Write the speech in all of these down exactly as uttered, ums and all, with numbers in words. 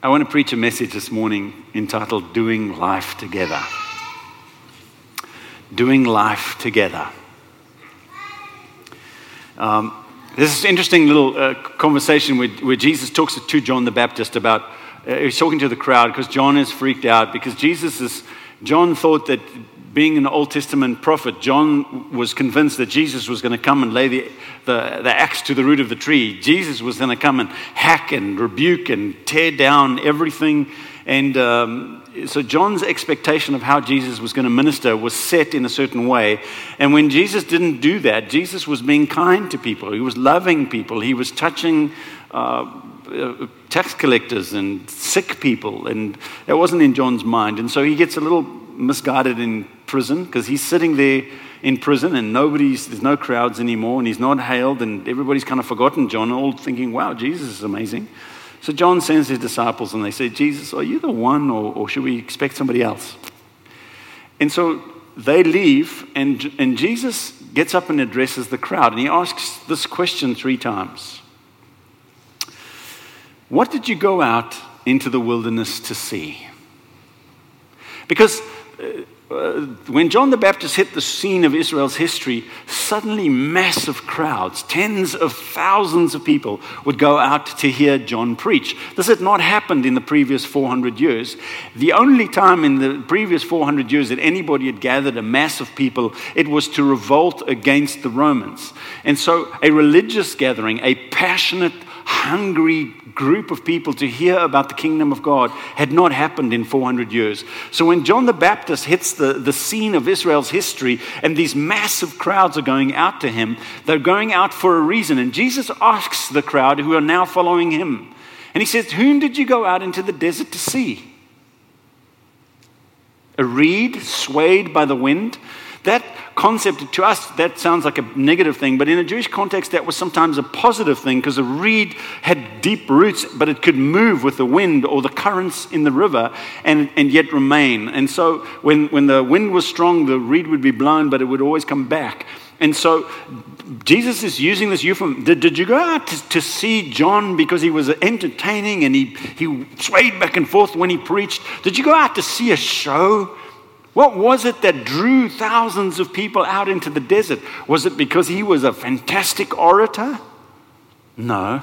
I want to preach a message this morning entitled Doing Life Together. Doing Life Together. Um, this is an interesting little uh, conversation where, where Jesus talks to John the Baptist about, uh, he's talking to the crowd because John is freaked out because Jesus is, John thought that being an Old Testament prophet, John was convinced that Jesus was going to come and lay the, the, the axe to the root of the tree. Jesus was going to come and hack and rebuke and tear down everything. And um, so John's expectation of how Jesus was going to minister was set in a certain way. And when Jesus didn't do that, Jesus was being kind to people. He was loving people. He was touching uh, uh, tax collectors and sick people. And that wasn't in John's mind. And so he gets a little misguided in prison because he's sitting there in prison and nobody's, there's no crowds anymore and he's not hailed and everybody's kind of forgotten John, all thinking, wow, Jesus is amazing. So John sends his disciples and they say, Jesus, are you the one or, or should we expect somebody else? And so they leave and, and Jesus gets up and addresses the crowd and he asks this question three times. What did you go out into the wilderness to see? Because uh, uh, when John the Baptist hit the scene of Israel's history, suddenly massive crowds, tens of thousands of people would go out to hear John preach. This had not happened in the previous four hundred years. The only time in the previous four hundred years that anybody had gathered a mass of people, it was to revolt against the Romans. And so a religious gathering, a passionate, hungry group of people to hear about the kingdom of God had not happened in four hundred years. So when John the Baptist hits the, the scene of Israel's history and these massive crowds are going out to him, they're going out for a reason. And Jesus asks the crowd who are now following him, and he says, whom did you go out into the desert to see? A reed swayed by the wind? That concept, to us, that sounds like a negative thing, but in a Jewish context, that was sometimes a positive thing because a reed had deep roots, but it could move with the wind or the currents in the river and, and yet remain. And so when, when the wind was strong, the reed would be blown, but it would always come back. And so Jesus is using this euphemism. Did, did you go out to, to see John because he was entertaining and he, he swayed back and forth when he preached? Did you go out to see a show? What was it that drew thousands of people out into the desert? Was it because he was a fantastic orator? No.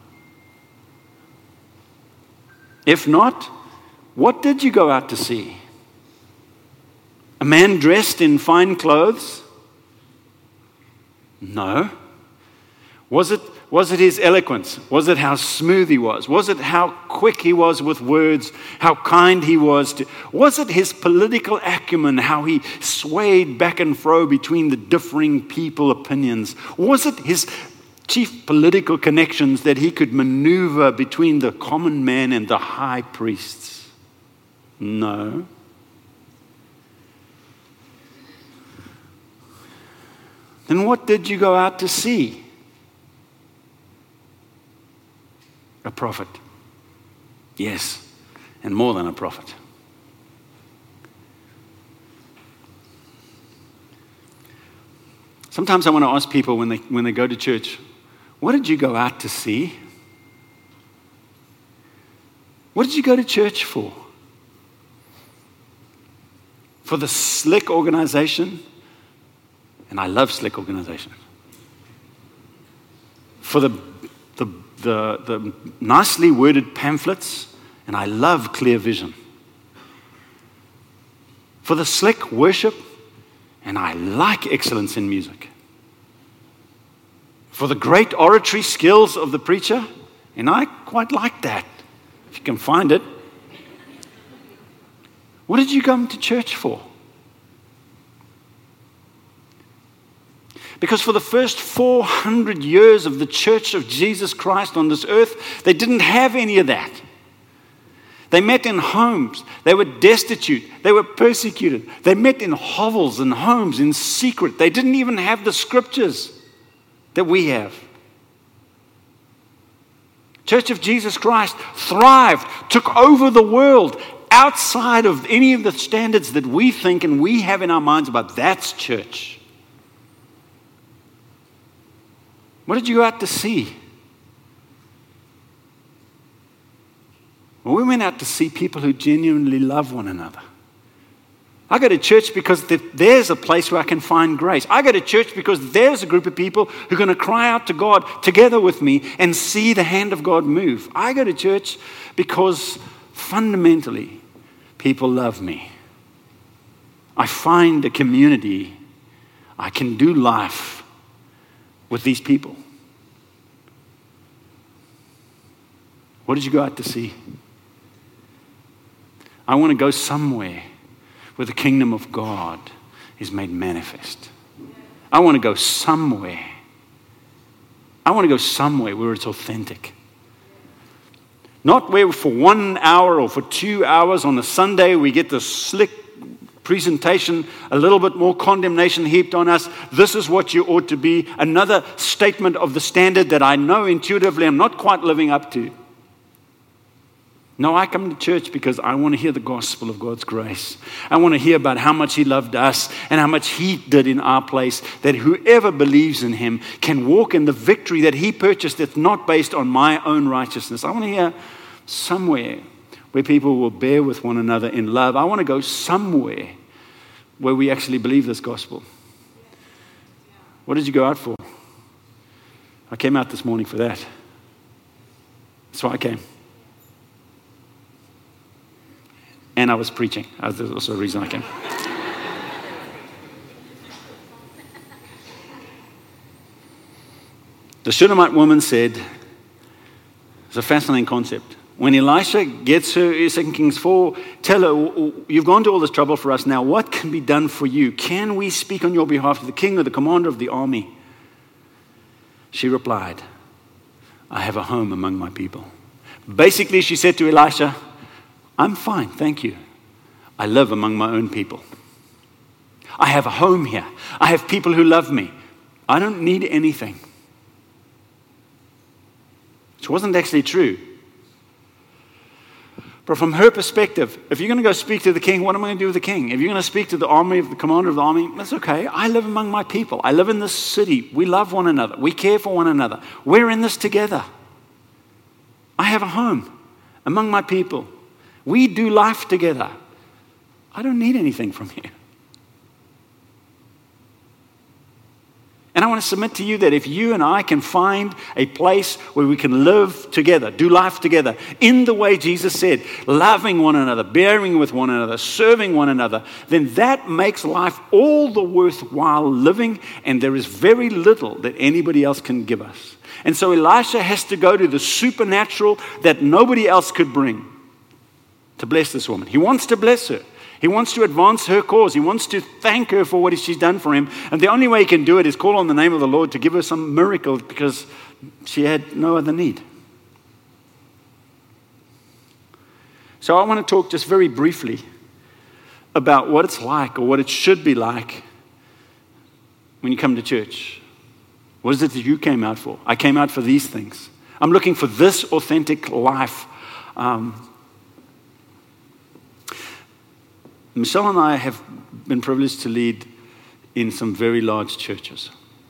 If not, what did you go out to see? A man dressed in fine clothes? No. Was it, was it his eloquence? Was it how smooth he was? Was it how quick he was with words? How kind he was to? Was it his political acumen? How he swayed back and fro between the differing people opinions? Was it his chief political connections that he could maneuver between the common man and the high priests? No. Then what did you go out to see? A prophet. Yes, and more than a prophet. Sometimes I want to ask people when they when they go to church, what did you go out to see? What did you go to church for? For the slick organization? And I love slick organization. For the the The, the nicely worded pamphlets, and I love clear vision. For the slick worship, and I like excellence in music. For the great oratory skills of the preacher, and I quite like that, if you can find it. What did you come to church for? Because for the first four hundred years of the Church of Jesus Christ on this earth, they didn't have any of that. They met in homes. They were destitute. They were persecuted. They met in hovels and homes in secret. They didn't even have the scriptures that we have. Church of Jesus Christ thrived, took over the world outside of any of the standards that we think and we have in our minds about that's church. What did you go out to see? Well, we went out to see people who genuinely love one another. I go to church because there's a place where I can find grace. I go to church because there's a group of people who are going to cry out to God together with me and see the hand of God move. I go to church because fundamentally people love me. I find a community. I can do life with these people. What did you go out to see? I want to go somewhere where the kingdom of God is made manifest. I want to go somewhere. I want to go somewhere where it's authentic. Not where for one hour or for two hours on a Sunday we get this slick presentation, a little bit more condemnation heaped on us. This is what you ought to be. Another statement of the standard that I know intuitively I'm not quite living up to. No, I come to church because I want to hear the gospel of God's grace. I want to hear about how much He loved us and how much He did in our place, that whoever believes in Him can walk in the victory that He purchased that's not based on my own righteousness. I want to hear somewhere where people will bear with one another in love. I want to go somewhere where we actually believe this gospel. What did you go out for? I came out this morning for that. That's why I came. And I was preaching. That's also the reason I came. The Shunammite woman said, it's a fascinating concept. When Elisha gets her, Second Kings four, tell her, you've gone to all this trouble for us now. What can be done for you? Can we speak on your behalf to the king or the commander of the army? She replied, I have a home among my people. Basically, she said to Elisha, I'm fine, thank you. I live among my own people. I have a home here. I have people who love me. I don't need anything. Which wasn't actually true. But from her perspective, if you're going to go speak to the king, what am I going to do with the king? If you're going to speak to the army, the commander of the army, that's okay. I live among my people. I live in this city. We love one another. We care for one another. We're in this together. I have a home among my people. We do life together. I don't need anything from you. And I want to submit to you that if you and I can find a place where we can live together, do life together, in the way Jesus said, loving one another, bearing with one another, serving one another, then that makes life all the worthwhile living, and there is very little that anybody else can give us. And so Elisha has to go to the supernatural that nobody else could bring to bless this woman. He wants to bless her. He wants to advance her cause. He wants to thank her for what she's done for him. And the only way he can do it is call on the name of the Lord to give her some miracle because she had no other need. So I want to talk just very briefly about what it's like or what it should be like when you come to church. What is it that you came out for? I came out for these things. I'm looking for this authentic life. Um, Michelle and I have been privileged to lead in some very large churches.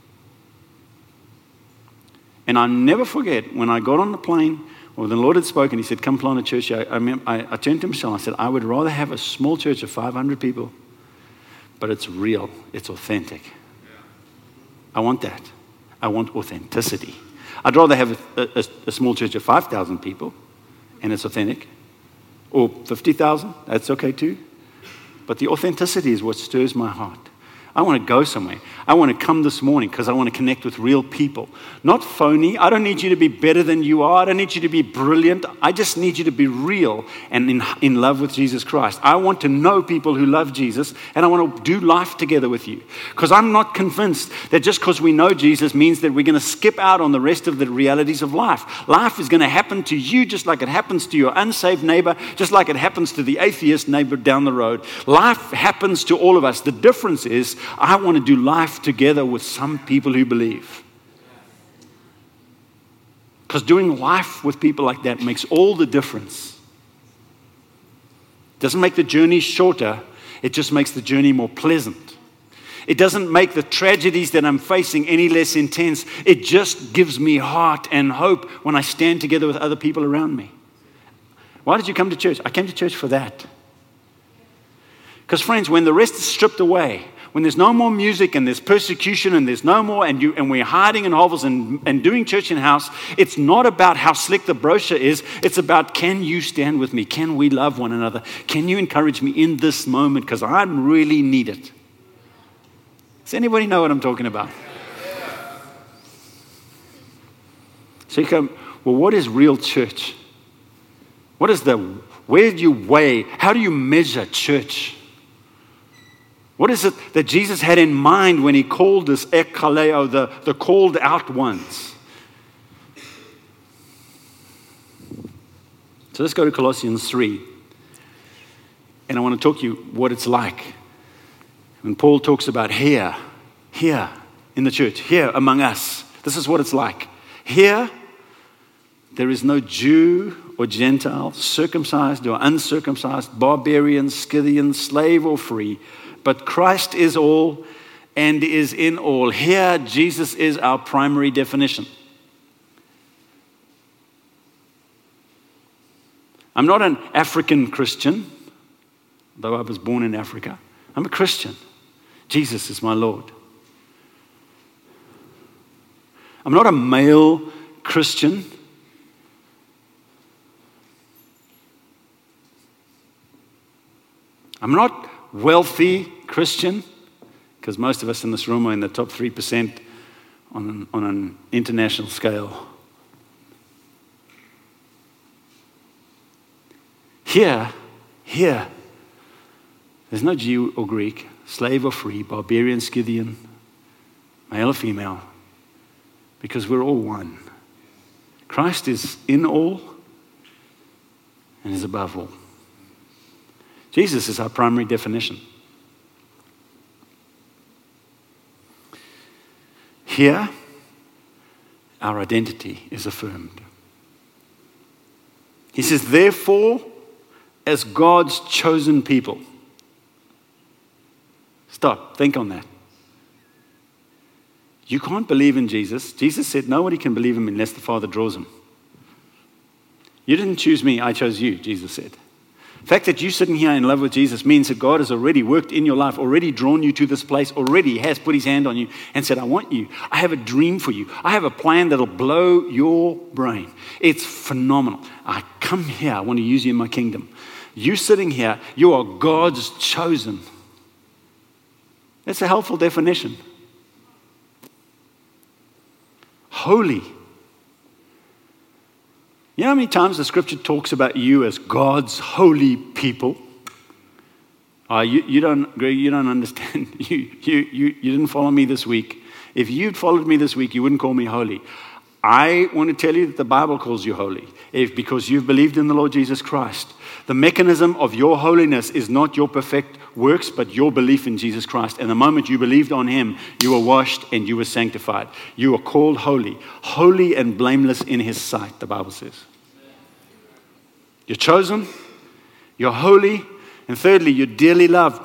And I'll never forget when I got on the plane, or the Lord had spoken, He said, come plant a church. I, I, remember, I, I turned to Michelle and I said, I would rather have a small church of five hundred people, but it's real, it's authentic. I want that. I want authenticity. I'd rather have a, a, a small church of five thousand people, and it's authentic, or fifty thousand, that's okay too. But the authenticity is what stirs my heart. I want to go somewhere. I want to come this morning because I want to connect with real people. Not phony. I don't need you to be better than you are. I don't need you to be brilliant. I just need you to be real and in, in love with Jesus Christ. I want to know people who love Jesus, and I want to do life together with you. Because I'm not convinced that just because we know Jesus means that we're going to skip out on the rest of the realities of life. Life is going to happen to you just like it happens to your unsaved neighbor, just like it happens to the atheist neighbor down the road. Life happens to all of us. The difference is I want to do life together with some people who believe. Because doing life with people like that makes all the difference. It doesn't make the journey shorter, it just makes the journey more pleasant. It doesn't make the tragedies that I'm facing any less intense. It just gives me heart and hope when I stand together with other people around me. Why did you come to church? I came to church for that. Because friends, when the rest is stripped away, when there's no more music and there's persecution and there's no more, and you and we're hiding in hovels and, and doing church in house, it's not about how slick the brochure is. It's about, can you stand with me? Can we love one another? Can you encourage me in this moment? Because I really need it. Does anybody know what I'm talking about? So you go, well, what is real church? What is the, where do you weigh? How do you measure church? What is it that Jesus had in mind when he called us ekkaleo, the, the called out ones? So let's go to Colossians three. And I want to talk to you what it's like. When Paul talks about here, here in the church, here among us, this is what it's like. Here, there is no Jew or Gentile, circumcised or uncircumcised, barbarian, Scythian, slave or free, but Christ is all and is in all. Here, Jesus is our primary definition. I'm not an African Christian, though I was born in Africa. I'm a Christian. Jesus is my Lord. I'm not a male Christian. I'm not wealthy Christian, because most of us in this room are in the top three percent on an, on an international scale. Here, here, there's no Jew or Greek, slave or free, barbarian, Scythian, male or female, because we're all one. Christ is in all and is above all. Jesus is our primary definition. Here, our identity is affirmed. He says, therefore, as God's chosen people. Stop, think on that. You can't believe in Jesus. Jesus said nobody can believe him unless the Father draws him. You didn't choose me, I chose you, Jesus said. The fact that you're sitting here in love with Jesus means that God has already worked in your life, already drawn you to this place, already has put his hand on you and said, I want you. I have a dream for you. I have a plan that'll blow your brain. It's phenomenal. I come here. I want to use you in my kingdom. You sitting here, you are God's chosen. That's a helpful definition. Holy. You know how many times the scripture talks about you as God's holy people? Uh, you, you don't, Greg, you don't understand. You, you, you, you didn't follow me this week. If you'd followed me this week, you wouldn't call me holy. I want to tell you that the Bible calls you holy, if because you've believed in the Lord Jesus Christ. The mechanism of your holiness is not your perfect works, but your belief in Jesus Christ. And the moment you believed on him, you were washed and you were sanctified. You are called holy, holy and blameless in his sight, the Bible says. You're chosen, you're holy, and thirdly, you're dearly loved.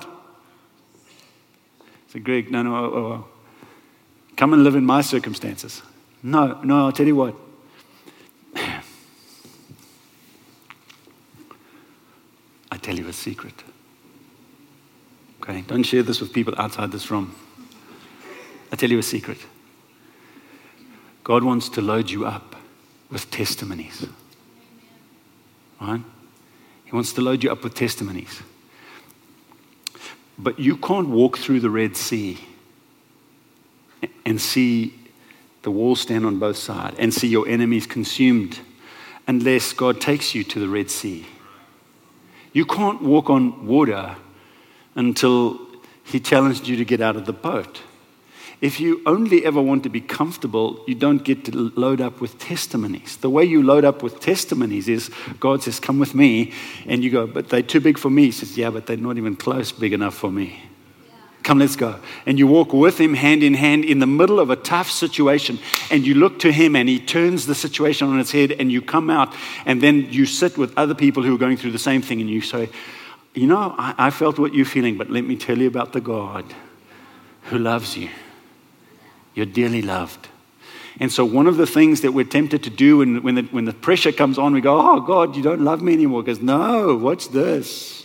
So Greg, no, no, oh, oh, oh. Come and live in my circumstances. No, no, I'll tell you what. I tell you a secret. Okay, don't share this with people outside this room. I tell you a secret. God wants to load you up with testimonies. Right? He wants to load you up with testimonies. But you can't walk through the Red Sea and see the walls stand on both sides and see your enemies consumed unless God takes you to the Red Sea. You can't walk on water until he challenged you to get out of the boat. If you only ever want to be comfortable, you don't get to load up with testimonies. The way you load up with testimonies is God says, come with me. And you go, but they're too big for me. He says, yeah, but they're not even close big enough for me. Come, let's go. And you walk with him hand in hand in the middle of a tough situation, and you look to him and he turns the situation on its head, and you come out, and then you sit with other people who are going through the same thing, and you say, you know, I, I felt what you're feeling, but let me tell you about the God who loves you. You're dearly loved. And so one of the things that we're tempted to do when, when, the, when the pressure comes on, we go, oh, God, you don't love me anymore. He goes, no, what's this?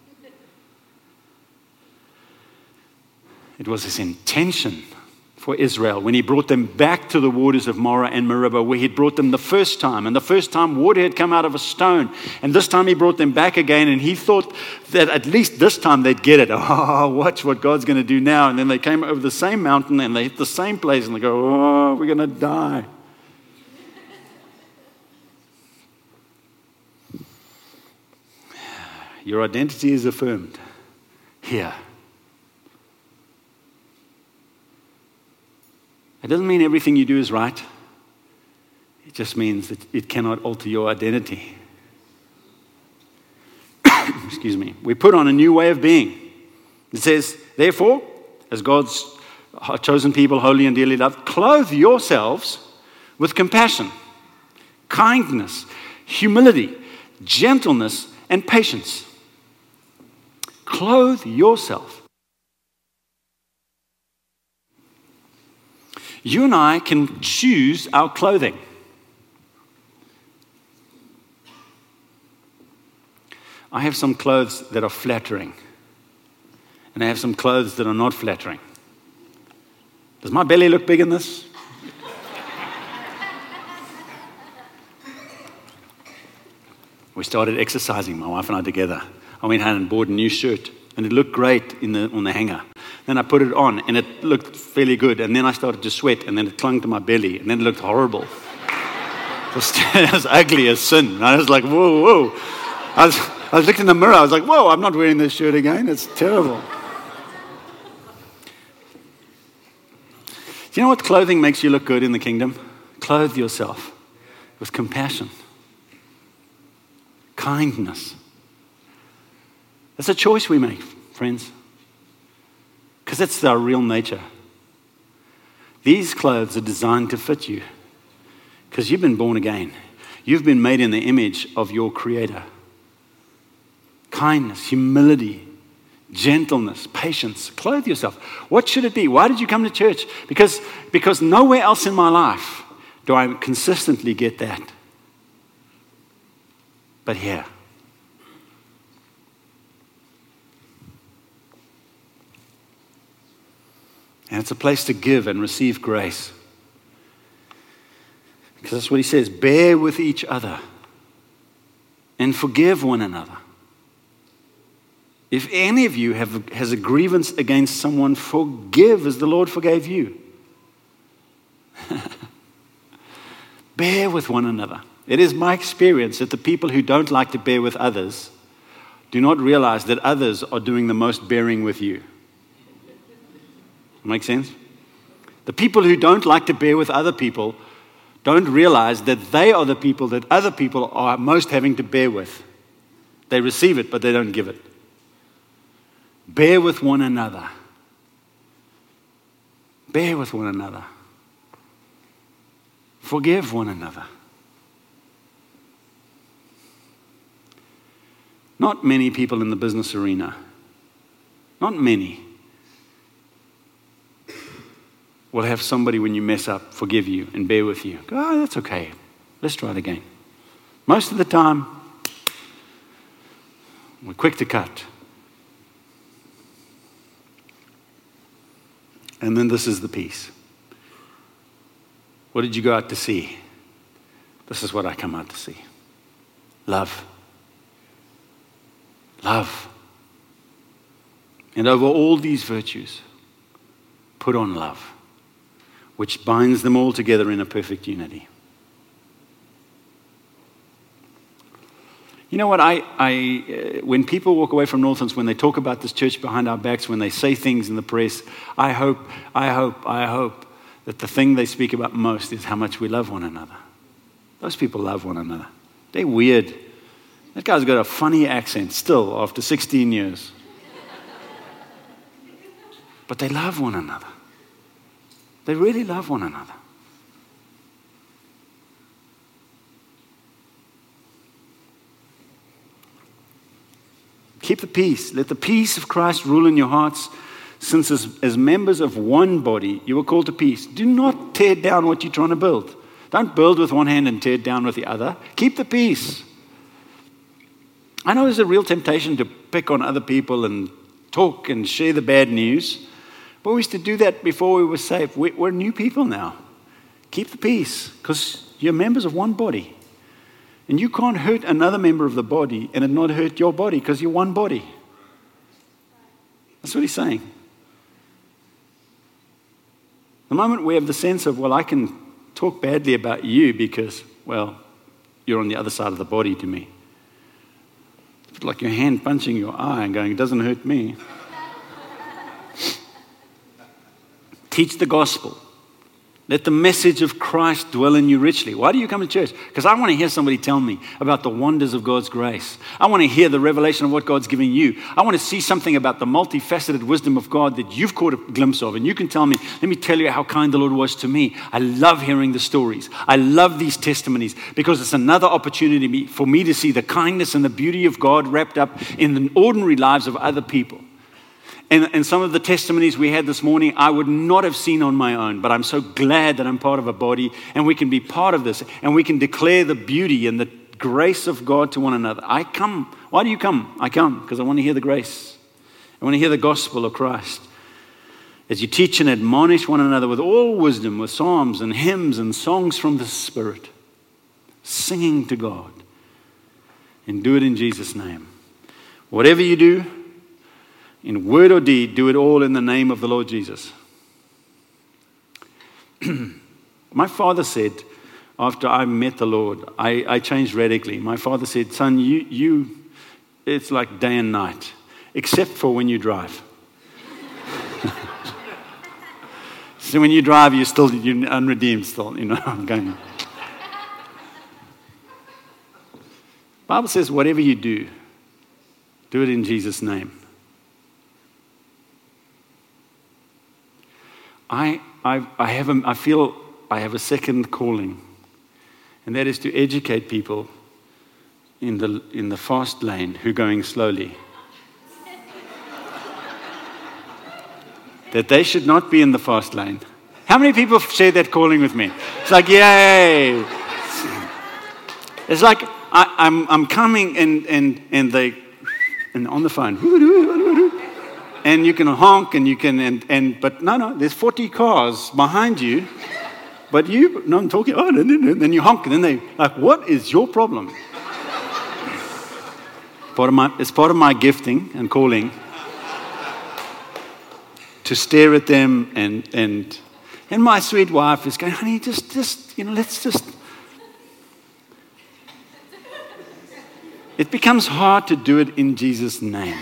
It was his intention for Israel when he brought them back to the waters of Marah and Meribah, where he'd brought them the first time. And the first time, water had come out of a stone. And this time he brought them back again, and he thought that at least this time they'd get it. Oh, watch what God's going to do now. And then they came over the same mountain, and they hit the same place, and they go, oh, we're going to die. Your identity is affirmed here. It doesn't mean everything you do is right. It just means that it cannot alter your identity. Excuse me. We put on a new way of being. It says, therefore, as God's chosen people, holy and dearly loved, clothe yourselves with compassion, kindness, humility, gentleness, and patience. Clothe yourself. You and I can choose our clothing. I have some clothes that are flattering, and I have some clothes that are not flattering. Does my belly look big in this? We started exercising, my wife and I together. I went home and bought a new shirt, and it looked great in the, on the hanger. Then I put it on, and it looked fairly good. And then I started to sweat, and then it clung to my belly, and then it looked horrible. It was, it was ugly as sin. And I was like, whoa, whoa. I was, I was looking in the mirror. I was like, whoa, I'm not wearing this shirt again. It's terrible. Do you know what clothing makes you look good in the kingdom? Clothe yourself with compassion, kindness. It's a choice we make, friends. Because that's our real nature. These clothes are designed to fit you. Because you've been born again. You've been made in the image of your Creator. Kindness, humility, gentleness, patience. Clothe yourself. What should it be? Why did you come to church? Because, because nowhere else in my life do I consistently get that. But here. And it's a place to give and receive grace. Because that's what he says. Bear with each other and forgive one another. If any of you have, has a grievance against someone, forgive as the Lord forgave you. Bear with one another. It is my experience that the people who don't like to bear with others do not realize that others are doing the most bearing with you. Make sense? The people who don't like to bear with other people don't realize that they are the people that other people are most having to bear with. They receive it, but they don't give it. Bear with one another. Bear with one another. Forgive one another. Not many people in the business arena, not many, will have somebody when you mess up forgive you and bear with you. Go, oh, that's okay. Let's try it again. Most of the time, we're quick to cut. And then this is the piece. What did you go out to see? This is what I come out to see. Love. Love. And over all these virtues, put on love, which binds them all together in a perfect unity. You know what, I, I, uh, when people walk away from Northlands, when they talk about this church behind our backs, when they say things in the press, I hope, I hope, I hope that the thing they speak about most is how much we love one another. Those people love one another. They're weird. That guy's got a funny accent still after sixteen years. But they love one another. They really love one another. Keep the peace. Let the peace of Christ rule in your hearts, since as, as members of one body, you are called to peace. Do not tear down what you're trying to build. Don't build with one hand and tear down with the other. Keep the peace. I know there's a real temptation to pick on other people and talk and share the bad news. But we used to do that before we were saved. We're new people now. Keep the peace, because you're members of one body. And you can't hurt another member of the body and it not hurt your body, because you're one body. That's what he's saying. The moment we have the sense of, well, I can talk badly about you because, well, you're on the other side of the body to me. It's like your hand punching your eye and going, it doesn't hurt me. Teach the gospel. Let the message of Christ dwell in you richly. Why do you come to church? Because I want to hear somebody tell me about the wonders of God's grace. I want to hear the revelation of what God's giving you. I want to see something about the multifaceted wisdom of God that you've caught a glimpse of. And you can tell me, let me tell you how kind the Lord was to me. I love hearing the stories. I love these testimonies because it's another opportunity for me to see the kindness and the beauty of God wrapped up in the ordinary lives of other people. And, and some of the testimonies we had this morning, I would not have seen on my own, but I'm so glad that I'm part of a body and we can be part of this and we can declare the beauty and the grace of God to one another. I come. Why do you come? I come because I want to hear the grace. I want to hear the gospel of Christ. As you teach and admonish one another with all wisdom, with psalms and hymns and songs from the Spirit, singing to God. And do it in Jesus' name. Whatever you do, in word or deed, do it all in the name of the Lord Jesus. My father said, after I met the Lord, I, I changed radically. My father said, son, you, you, it's like day and night, except for when you drive. So when you drive, you're still you're unredeemed still, you know. I'm going. The Bible says, whatever you do, do it in Jesus' name. I, I, I, have a, I feel I have a second calling, and that is to educate people in the, in the fast lane who are going slowly. That they should not be in the fast lane. How many people share that calling with me? It's like, yay! It's like I, I'm, I'm coming and, and, and they and on the phone. And you can honk and you can, and, and but no, no, there's forty cars behind you. But you, no, I'm talking, oh, no, no, no. Then you honk and then they, like, what is your problem? Part of my, it's part of my gifting and calling to stare at them and, and, and my sweet wife is going, honey, just, just, you know, let's just. It becomes hard to do it in Jesus' name.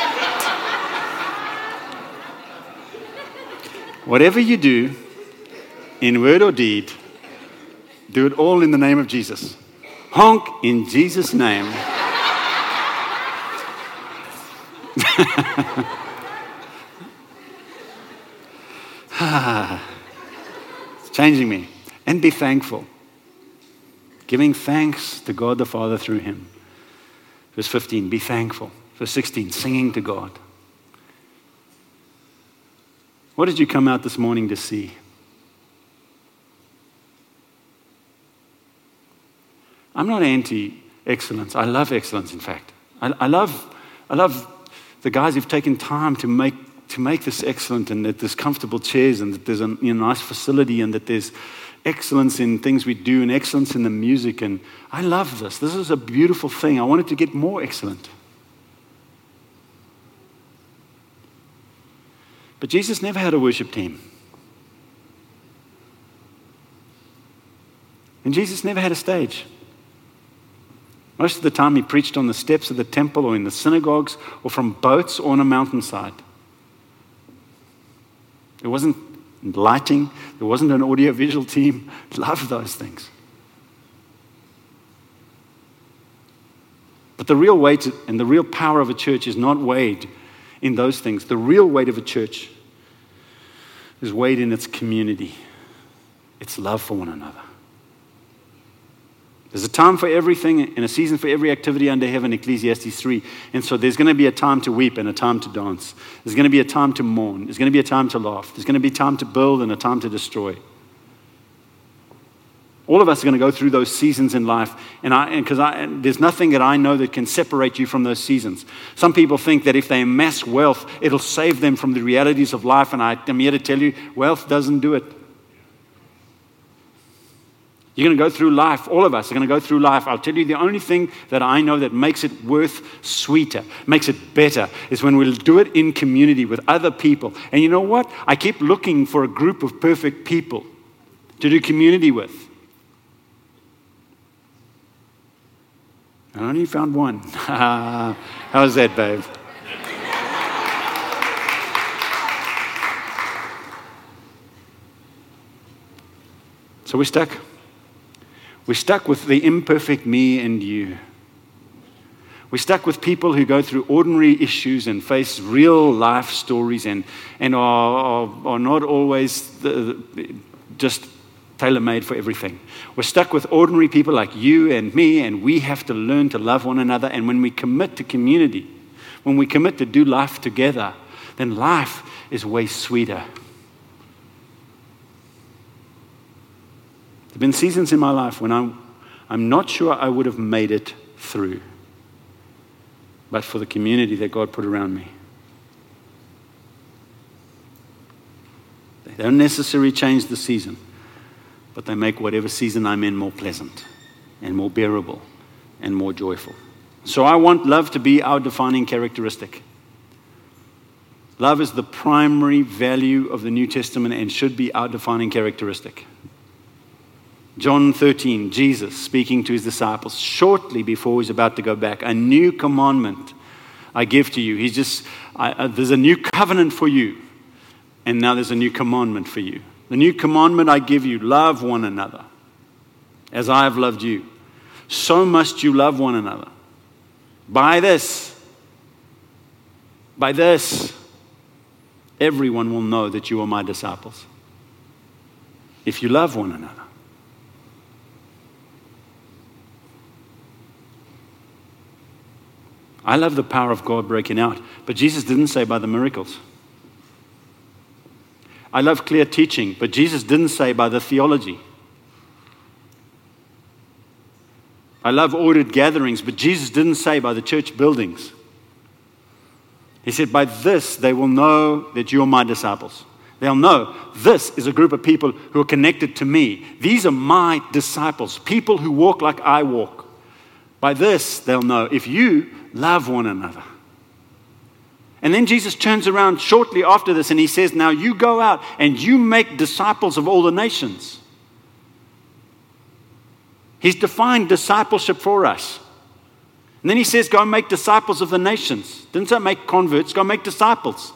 Whatever you do, in word or deed, do it all in the name of Jesus. Honk in Jesus' name. It's changing me. And be thankful. Giving thanks to God the Father through him. Verse fifteen, be thankful. Verse sixteen, singing to God. What did you come out this morning to see? I'm not anti-excellence. I love excellence, in fact. I, I love I love the guys who've taken time to make to make this excellent, and that there's comfortable chairs and that there's a you know, nice facility and that there's excellence in things we do and excellence in the music. And I love this. This is a beautiful thing. I want it to get more excellent. But Jesus never had a worship team. And Jesus never had a stage. Most of the time he preached on the steps of the temple or in the synagogues or from boats or on a mountainside. There wasn't lighting. There wasn't an audio-visual team. Love those things. But the real weight and the real power of a church is not weighed in those things. The real weight of a church is weighed in its community, its love for one another. There's a time for everything and a season for every activity under heaven, Ecclesiastes three. And so there's going to be a time to weep and a time to dance. There's going to be a time to mourn. There's going to be a time to laugh. There's going to be a time to build and a time to destroy. All of us are going to go through those seasons in life, and I, because I, and there's nothing that I know that can separate you from those seasons. Some people think that if they amass wealth, it'll save them from the realities of life, and I am here to tell you, wealth doesn't do it. You're going to go through life. All of us are going to go through life. I'll tell you, the only thing that I know that makes it worth sweeter, makes it better, is when we'll do it in community with other people. And you know what? I keep looking for a group of perfect people to do community with. I only found one. How's that, babe? So we're stuck. We're stuck with the imperfect me and you. We're stuck with people who go through ordinary issues and face real life stories and, and are, are, are not always the, the, just tailor-made for everything. We're stuck with ordinary people like you and me, and we have to learn to love one another. And when we commit to community, when we commit to do life together, then life is way sweeter. There have been seasons in my life when I'm, I'm not sure I would have made it through, but for the community that God put around me. They don't necessarily change the season, but they make whatever season I'm in more pleasant and more bearable and more joyful. So I want love to be our defining characteristic. Love is the primary value of the New Testament and should be our defining characteristic. John thirteen, Jesus speaking to his disciples shortly before he's about to go back. A new commandment I give to you. He's just, I, uh, there's a new covenant for you. And now there's a new commandment for you. The new commandment I give you, love one another. As I have loved you, so must you love one another. By this, by this, everyone will know that you are my disciples. If you love one another. I love the power of God breaking out, but Jesus didn't say by the miracles. I love clear teaching, but Jesus didn't say by the theology. I love ordered gatherings, but Jesus didn't say by the church buildings. He said, by this they will know that you are my disciples. They'll know this is a group of people who are connected to me. These are my disciples, people who walk like I walk. By this they'll know if you love one another. And then Jesus turns around shortly after this and he says, now you go out and you make disciples of all the nations. He's defined discipleship for us. And then he says, go and make disciples of the nations. Didn't say make converts, go make disciples.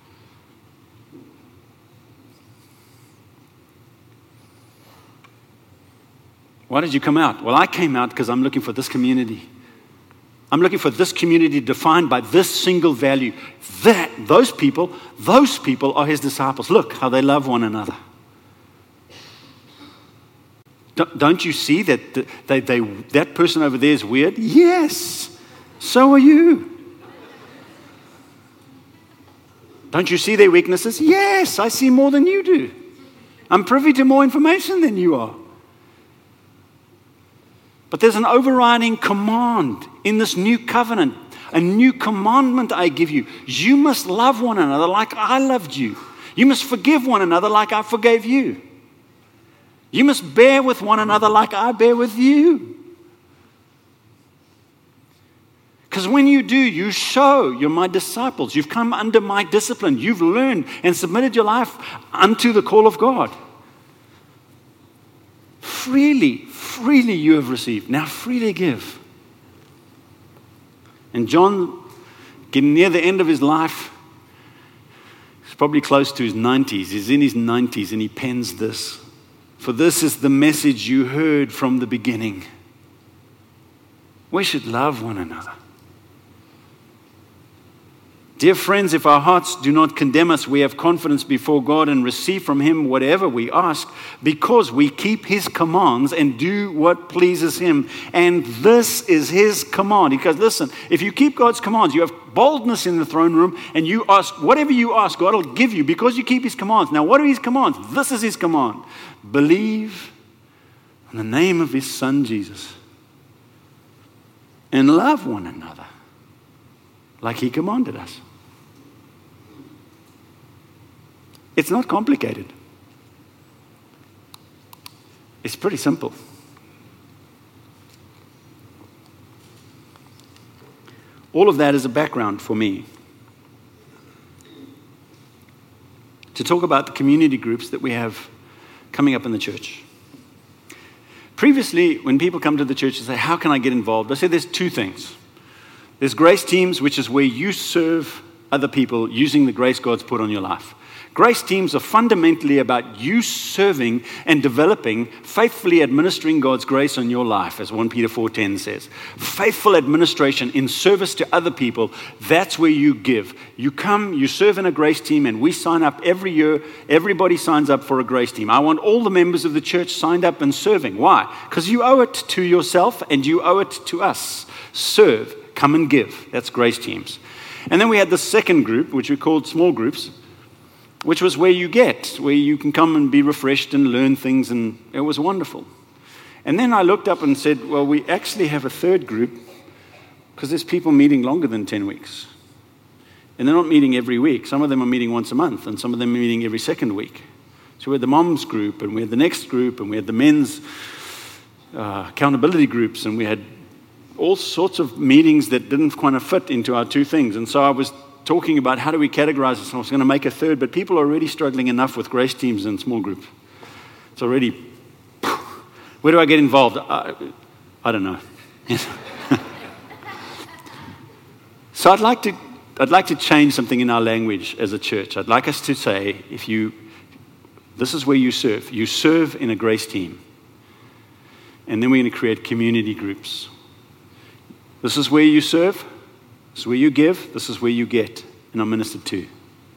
Why did you come out? Well, I came out because I'm looking for this community. I'm looking for this community defined by this single value. That, those people, those people are his disciples. Look how they love one another. Don't, don't you see that they, they, that person over there is weird? Yes, so are you. Don't you see their weaknesses? Yes, I see more than you do. I'm privy to more information than you are. But there's an overriding command in this new covenant, a new commandment I give you. You must love one another like I loved you. You must forgive one another like I forgave you. You must bear with one another like I bear with you. Because when you do, you show you're my disciples. You've come under my discipline. You've learned and submitted your life unto the call of God. Freely, freely you have received. Now freely give. And John, getting near the end of his life, he's probably close to his nineties. He's in his nineties and he pens this. For this is the message you heard from the beginning. We should love one another. Dear friends, if our hearts do not condemn us, we have confidence before God and receive from him whatever we ask because we keep his commands and do what pleases him. And this is his command. Because listen, if you keep God's commands, you have boldness in the throne room and you ask, whatever you ask, God will give you because you keep his commands. Now, what are his commands? This is his command. Believe in the name of his Son, Jesus, and love one another like he commanded us. It's not complicated. It's pretty simple. All of that is a background for me to talk about the community groups that we have coming up in the church. Previously, when people come to the church and say, how can I get involved? I say there's two things. There's grace teams, which is where you serve other people using the grace God's put on your life. Grace teams are fundamentally about you serving and developing, faithfully administering God's grace on your life, as First Peter four ten says. Faithful administration in service to other people, that's where you give. You come, you serve in a grace team, and we sign up every year. Everybody signs up for a grace team. I want all the members of the church signed up and serving. Why? Because you owe it to yourself and you owe it to us. Serve, come and give. That's grace teams. And then we had the second group, which we called small groups, which was where you get, where you can come and be refreshed and learn things, and it was wonderful. And then I looked up and said, well, we actually have a third group because there's people meeting longer than ten weeks. And they're not meeting every week. Some of them are meeting once a month, and some of them are meeting every second week. So we had the moms group, and we had the next group, and we had the men's uh, accountability groups, and we had all sorts of meetings that didn't kind of fit into our two things. And so I was talking about how do we categorize this. I was going to make a third, but people are already struggling enough with grace teams and small groups. It's already, where do I get involved? I, I don't know. So I'd like to, I'd like to change something in our language as a church. I'd like us to say, if you, this is where you serve. You serve in a grace team. And then we're going to create community groups. This is where you serve. This is where you give, this is where you get, and I'm ministered to.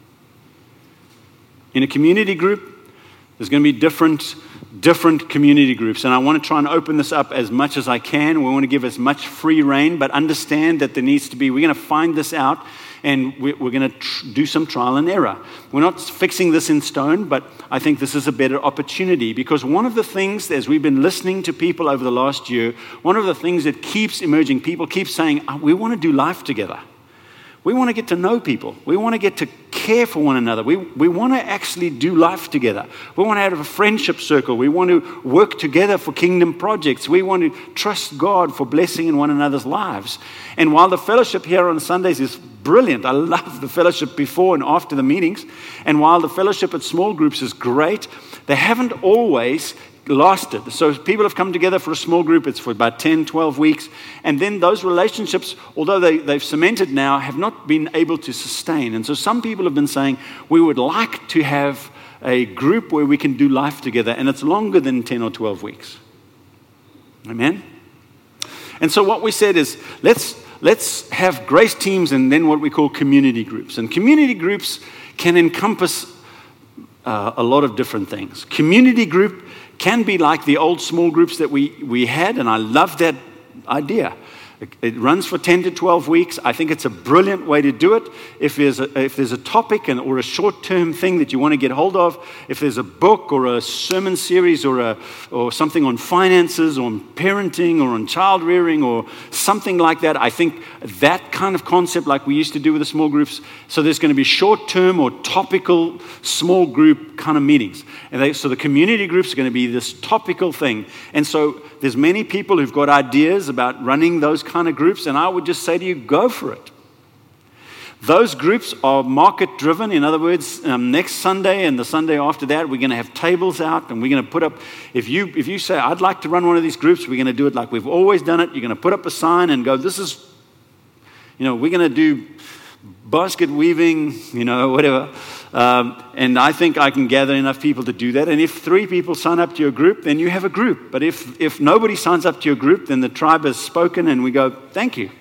In a community group, there's going to be different, different community groups, and I want to try and open this up as much as I can. We want to give as much free reign, but understand that there needs to be, we're going to find this out, and we're going to tr- do some trial and error. We're not fixing this in stone, but I think this is a better opportunity, because one of the things, as we've been listening to people over the last year, one of the things that keeps emerging, people keep saying, oh, we want to do life together. We want to get to know people. We want to get to care for one another. We, we want to actually do life together. We want to have a friendship circle. We want to work together for kingdom projects. We want to trust God for blessing in one another's lives. And while the fellowship here on Sundays is brilliant, I love the fellowship before and after the meetings, and while the fellowship at small groups is great, they haven't always lasted. So people have come together for a small group, it's for about ten, twelve weeks, and then those relationships, although they, they've cemented now, have not been able to sustain. And so some people have been saying, we would like to have a group where we can do life together, and it's longer than ten or twelve weeks. Amen? And so what we said is, let's let's have grace teams and then what we call community groups. And community groups can encompass uh, a lot of different things. Community group can be like the old small groups that we, we had, and I love that idea. It, it runs for ten to twelve weeks. I think it's a brilliant way to do it. If there's a, if there's a topic and, or a short-term thing that you want to get hold of, if there's a book or a sermon series or a or something on finances or on parenting or on child rearing or something like that, I think that kind of concept like we used to do with the small groups, so there's going to be short-term or topical small group kind of meetings. And they, so the community groups are going to be this topical thing. And so there's many people who've got ideas about running those kind of groups, and I would just say to you, go for it. Those groups are market driven. In other words, um, next Sunday and the Sunday after that, we're going to have tables out, and we're going to put up, if you if you say, I'd like to run one of these groups, we're going to do it like we've always done it. You're going to put up a sign and go, this is, you know, we're going to do basket weaving, you know, whatever. Um, and I think I can gather enough people to do that. And if three people sign up to your group, then you have a group. But if, if nobody signs up to your group, then the tribe has spoken and we go, thank you.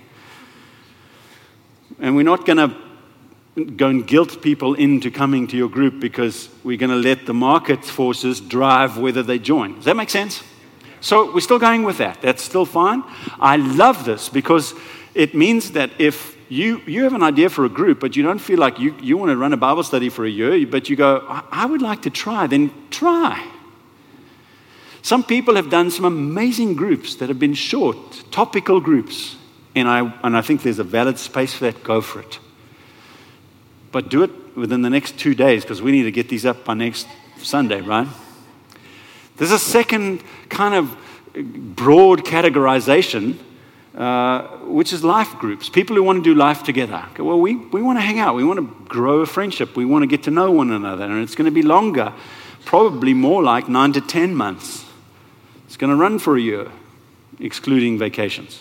And we're not going to go and guilt people into coming to your group because we're going to let the market forces drive whether they join. Does that make sense? So we're still going with that. That's still fine. I love this because it means that if You you have an idea for a group, but you don't feel like you, you want to run a Bible study for a year, but you go, I, I would like to try, then try. Some people have done some amazing groups that have been short, topical groups. And I, and I think there's a valid space for that. Go for it. But do it within the next two days because we need to get these up by next Sunday, right? There's a second kind of broad categorization, uh, which is life groups. People who want to do life together. Okay, well, we, we want to hang out. We want to grow a friendship. We want to get to know one another. And it's going to be longer, probably more like nine to ten months. It's going to run for a year, excluding vacations.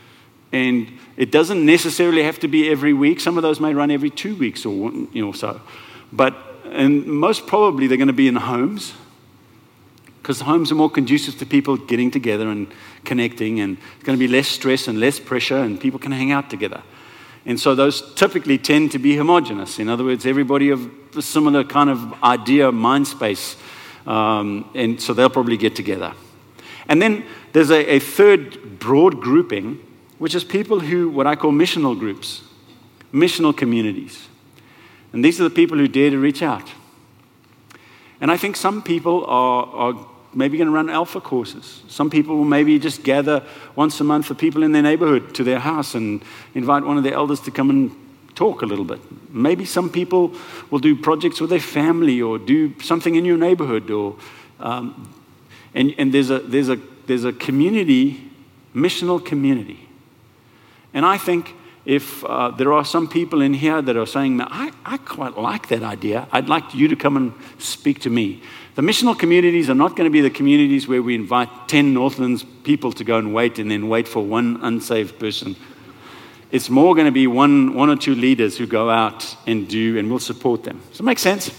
And it doesn't necessarily have to be every week. Some of those may run every two weeks or you know so. But and most probably they're going to be in homes because homes are more conducive to people getting together and connecting, and it's going to be less stress and less pressure, and people can hang out together. And so those typically tend to be homogenous. In other words, everybody of a similar kind of idea, mind space, um, and so they'll probably get together. And then there's a, a third broad grouping, which is people who, what I call missional groups, missional communities. And these are the people who dare to reach out. And I think some people are, are maybe going to run alpha courses. Some people will maybe just gather once a month for people in their neighborhood to their house and invite one of their elders to come and talk a little bit. Maybe some people will do projects with their family or do something in your neighborhood. Or um, and, and there's a there's a there's a community, missional community. And I think if uh, there are some people in here that are saying, I, I quite like that idea. I'd like you to come and speak to me. The missional communities are not going to be the communities where we invite ten Northlands people to go and wait and then wait for one unsaved person. It's more going to be one, one or two leaders who go out and do, and we'll support them. Does that make sense?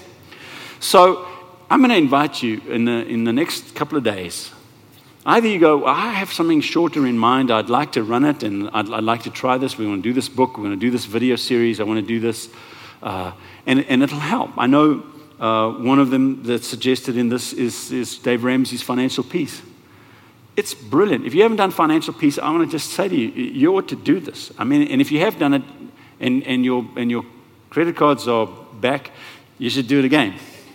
So I'm going to invite you in the, in the next couple of days. Either you go, well, I have something shorter in mind. I'd like to run it, and I'd, I'd like to try this. We want to do this book. We want to do this video series. I want to do this. Uh, and, and it'll help. I know uh, one of them that's suggested in this is, is Dave Ramsey's Financial Peace. It's brilliant. If you haven't done Financial Peace, I want to just say to you, you ought to do this. I mean, and if you have done it and, and, your, and your credit cards are back, you should do it again.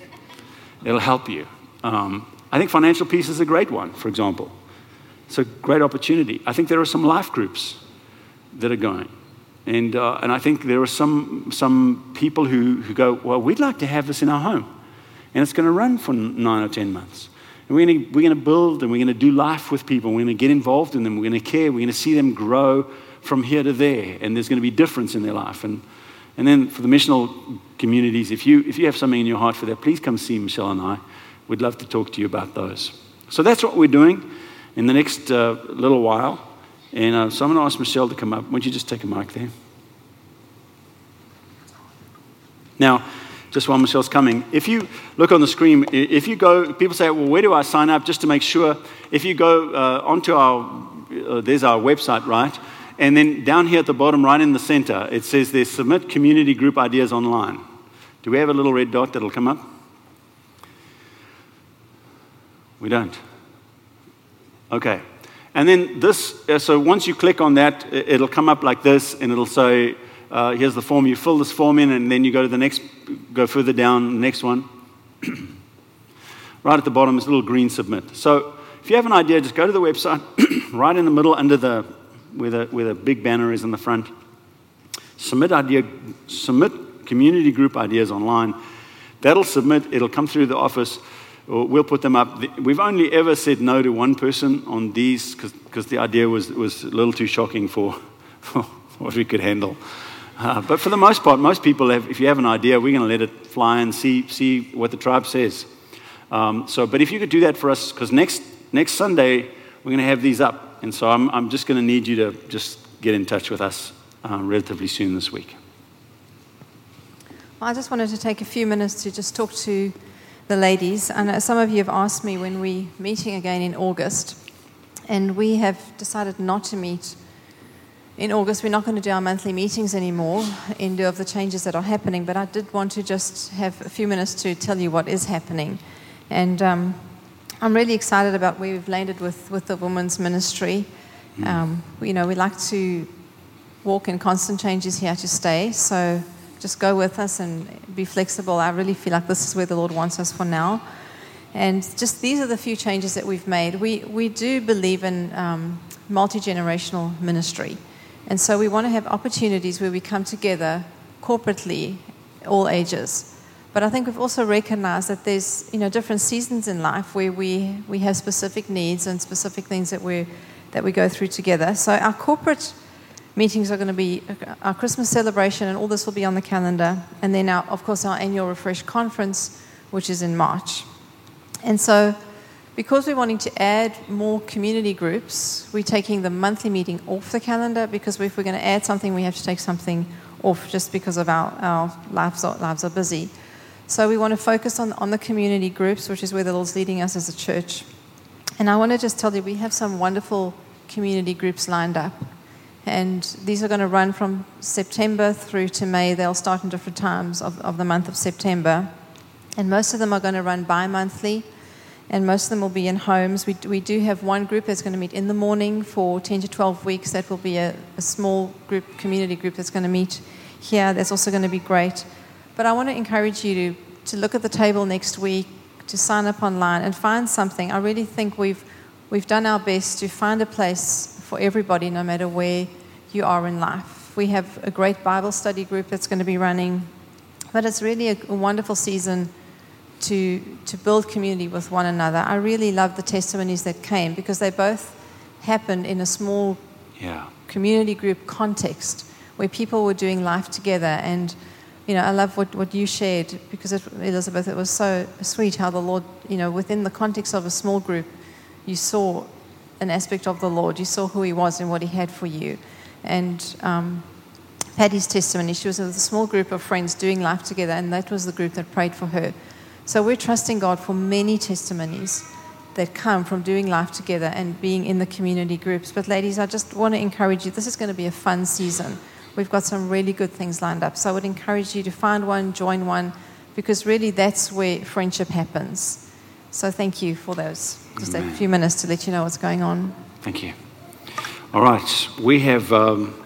It'll help you. Um, I think Financial Peace is a great one, for example. It's a great opportunity. I think there are some life groups that are going. And uh, and I think there are some some people who, who go, well, we'd like to have this in our home. And it's going to run for nine or ten months. And we're going to, we're going to build and we're going to do life with people. We're going to get involved in them. We're going to care. We're going to see them grow from here to there. And there's going to be difference in their life. And and then for the missional communities, if you if you have something in your heart for that, please come see Michelle and I. We'd love to talk to you about those. So that's what we're doing in the next uh, little while. And uh, so I'm going to ask Michelle to come up. Won't you just take a mic there? Now, just while Michelle's coming, if you look on the screen, if you go, people say, well, where do I sign up? Just to make sure, if you go uh, onto our, uh, there's our website, right? And then down here at the bottom, right in the center, it says there's Submit Community Group Ideas Online. Do we have a little red dot that'll come up? We don't. Okay. And then this, so once you click on that, it'll come up like this, and it'll say, uh, here's the form. You fill this form in, and then you go to the next, go further down, the next one. Right at the bottom is a little green submit. So if you have an idea, just go to the website, right in the middle under the, where the, where the big banner is in the front. Submit idea, submit community group ideas online. That'll submit, it'll come through the office. We'll put them up. We've only ever said no to one person on these because the idea was was a little too shocking for, for what we could handle. Uh, but for the most part, most people have, if you have an idea, we're going to let it fly and see see what the tribe says. Um, so, but if you could do that for us, because next next Sunday we're going to have these up, and so I'm I'm just going to need you to just get in touch with us uh, relatively soon this week. Well, I just wanted to take a few minutes to just talk to the ladies. And some of you have asked me when we're meeting again in August, and we have decided not to meet in August. We're not going to do our monthly meetings anymore in lieu of the changes that are happening, but I did want to just have a few minutes to tell you what is happening. And um, I'm really excited about where we've landed with, with the women's ministry. Mm. Um, you know, we like to walk in constant changes here to stay, so just go with us and be flexible. I really feel like this is where the Lord wants us for now. And just these are the few changes that we've made. We, we do believe in um, multi-generational ministry. And so we want to have opportunities where we come together corporately, all ages. But I think we've also recognized that there's, you know, different seasons in life where we, we have specific needs and specific things that we that we go through together. So our corporate meetings are going to be our Christmas celebration, and all this will be on the calendar. And then, our, of course, our annual Refresh conference, which is in March. And so because we're wanting to add more community groups, we're taking the monthly meeting off the calendar, because if we're going to add something, we have to take something off just because of our, our lives, are, lives are busy. So we want to focus on, on the community groups, which is where the Lord's leading us as a church. And I want to just tell you, we have some wonderful community groups lined up. And these are going to run from September through to May. They'll start in different times of, of the month of September. And most of them are going to run bi-monthly. And most of them will be in homes. We, we do have one group that's going to meet in the morning for ten to twelve weeks. That will be a, a small group, community group that's going to meet here. That's also going to be great. But I want to encourage you to, to look at the table next week, to sign up online and find something. I really think we've we've done our best to find a place for everybody, no matter where you are in life. We have a great Bible study group that's going to be running. But it's really a, a wonderful season to to build community with one another. I really love the testimonies that came, because they both happened in a small yeah. community group context where people were doing life together. And you know, I love what, what you shared, because it, Elizabeth, it was so sweet how the Lord, you know, within the context of a small group, you saw an aspect of the Lord. You saw who He was and what He had for you. And um, Patty's testimony, she was with a small group of friends doing life together, and that was the group that prayed for her. So we're trusting God for many testimonies that come from doing life together and being in the community groups. But ladies, I just want to encourage you, this is going to be a fun season. We've got some really good things lined up. So I would encourage you to find one, join one, because really that's where friendship happens. So thank you for those. Just Amen. A few minutes to let you know what's going on. Thank you. All right. We have um,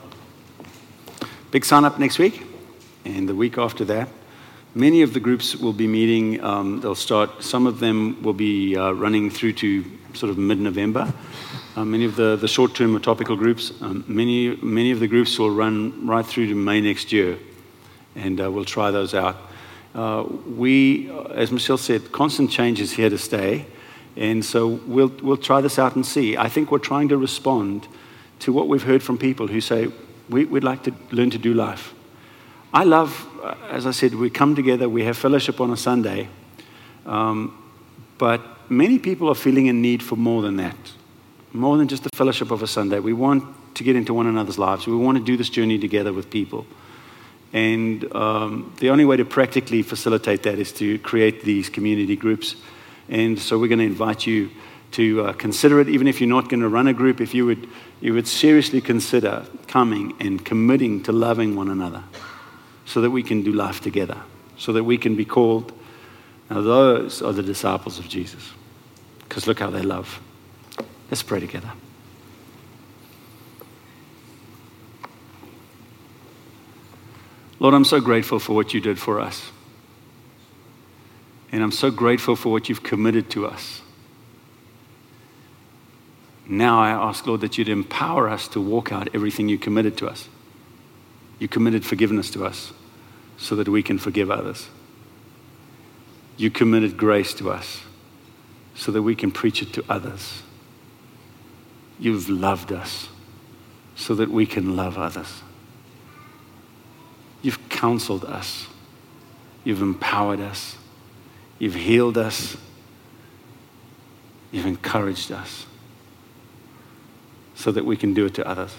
big sign up next week and the week after that. Many of the groups will be meeting. Um, they'll start, some of them will be uh, running through to sort of mid-November. Uh, many of the, the short-term or topical groups, um, many many of the groups will run right through to May next year, and uh, we'll try those out. Uh, we, as Michelle said, constant change is here to stay, and so we'll we'll try this out and see. I think we're trying to respond to what we've heard from people who say, we, we'd like to learn to do life. I love, uh, as I said, we come together, we have fellowship on a Sunday, um, but many people are feeling a need for more than that. More than just the fellowship of a Sunday. We want to get into one another's lives. We want to do this journey together with people. And um, the only way to practically facilitate that is to create these community groups. And so we're going to invite you to uh, consider it, even if you're not going to run a group, if you would, you would seriously consider coming and committing to loving one another so that we can do life together, so that we can be called, now those are the disciples of Jesus. Because look how they love. Let's pray together. Lord, I'm so grateful for what you did for us. And I'm so grateful for what you've committed to us. Now I ask, Lord, that you'd empower us to walk out everything you committed to us. You committed forgiveness to us so that we can forgive others. You committed grace to us so that we can preach it to others. You've loved us so that we can love others. You've counseled us. You've empowered us. You've healed us. You've encouraged us so that we can do it to others.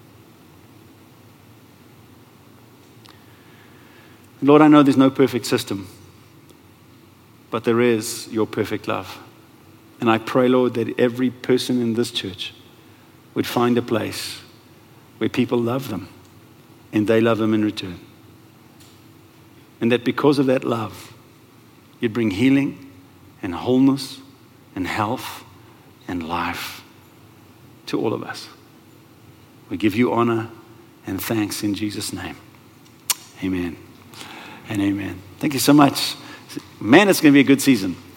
Lord, I know there's no perfect system, but there is your perfect love. And I pray, Lord, that every person in this church would find a place where people love them and they love them in return. And that because of that love, you'd bring healing and wholeness and health and life to all of us. We give you honor and thanks in Jesus' name. Amen and amen. Thank you so much. Man, it's going to be a good season.